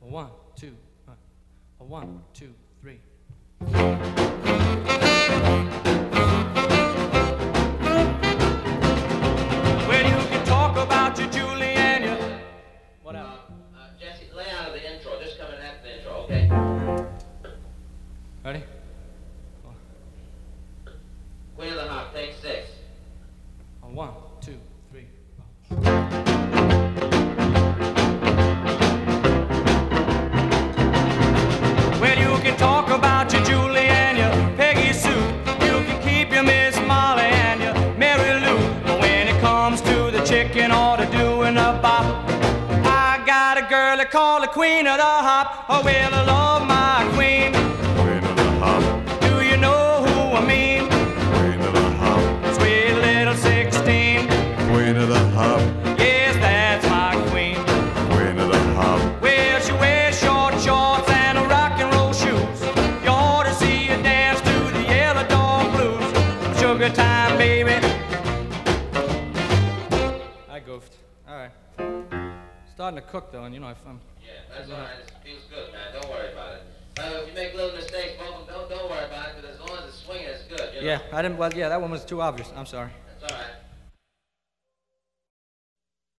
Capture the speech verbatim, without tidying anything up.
one, two, uh, a one, two, three. Well, you can talk about your Julie and your whatever. Uh, uh, Jesse, lay out of the intro. Just coming after the intro, okay? Ready? Queen of the Hop, take six. A one, two, three. Well, you can talk about your Julie and your Peggy Sue. You can keep your Miss Molly and your Mary Lou. But when it comes to the chicken or to doing a bop, I got a girl they call the Queen of the Hop. Oh, well, I love my queen. Queen of the Hop. Do you know who I mean? Queen of the Hop. Sweet little sixteen. Queen of the Hop. Yes, that's my queen. Queen of the Hop. Well, she wears short shorts and a rock and roll shoes. You ought to see her dance to the Yellow Dog Blues. Sugar time, baby. I goofed. All right. Starting to cook though, and you know if I'm. Yeah, that's all right. It feels good, man. Don't worry about it. Uh, if you make little mistakes, both of them, don't, don't worry about it, because as long as it's swinging, it's good. You know? Yeah, I didn't. Well, yeah, that one was too obvious. I'm sorry.